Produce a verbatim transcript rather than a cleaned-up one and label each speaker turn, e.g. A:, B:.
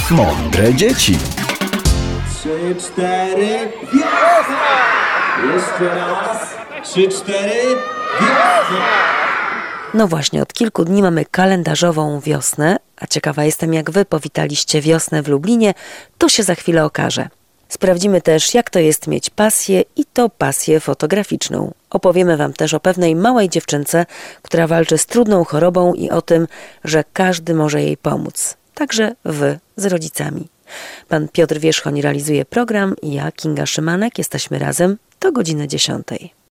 A: Mądre dzieci.
B: Trzy, cztery, wiosna! Jeszcze raz. Trzy, cztery, wiosna!
C: No właśnie, od kilku dni mamy kalendarzową wiosnę, a ciekawa jestem, jak wy powitaliście wiosnę w Lublinie, to się za chwilę okaże. Sprawdzimy też, jak to jest mieć pasję i to pasję fotograficzną. Opowiemy wam też o pewnej małej dziewczynce, która walczy z trudną chorobą i o tym, że każdy może jej pomóc. Także wy z rodzicami. Pan Piotr Wierzchoń realizuje program i ja, Kinga Szymanek, jesteśmy razem do godziny dziesiątej.